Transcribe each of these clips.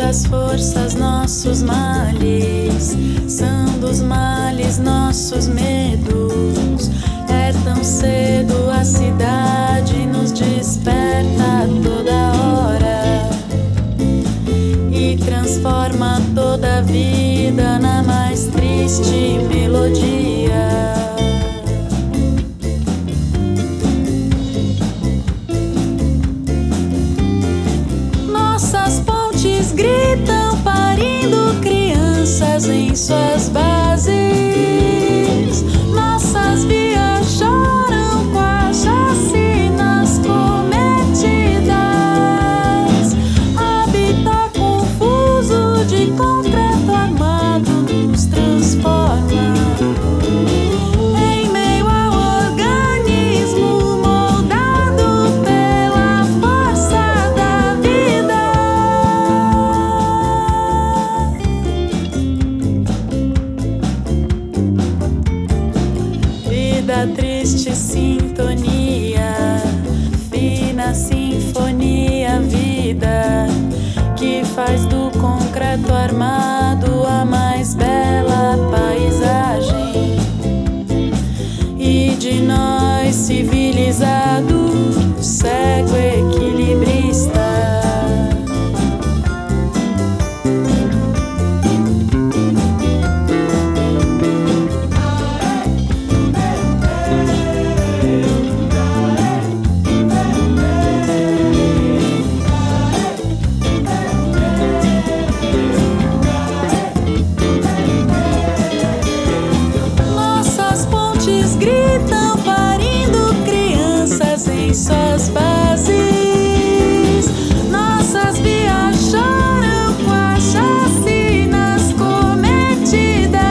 Nossas forças, nossos males, são dos males nossos medos. É tão cedo, a cidade nos desperta a toda hora e transforma toda a vida na mais triste melodia. Nossas pontes gritam, parindo crianças em suas bases. Nossas vias choram com as chacinas cometidas. Habitat confuso de concreto armado nos transforma em meio ao organismo moldado pela força da vida. Vida, triste sintonia, fina sinfonia, vida que faz do concreto armado a mais bela paisagem. E de nós civilizados, cego equilibrista. Nossas pontes gritam, parindo crianças em suas bases. Nossas vias choram com as chacinas cometidas.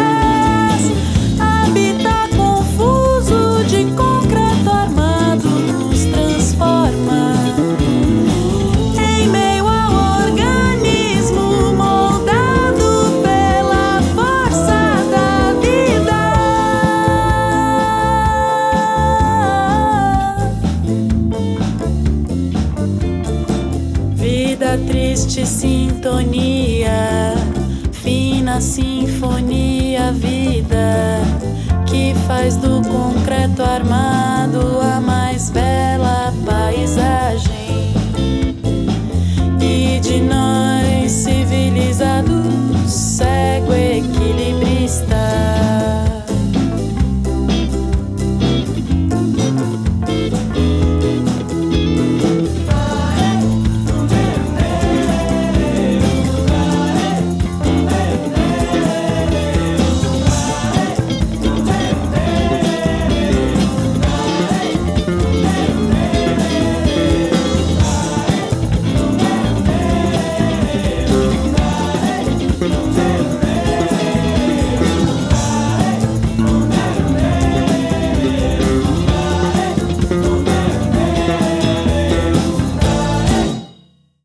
Habitat confuso de concreto armado nos transforma em meio ao organismo moldado pela força da vida. Vida, triste sintonia, fina sinfonia, vida que faz do concreto armado a mais bela paisagem. E de nós civilizados, cego equilibrista.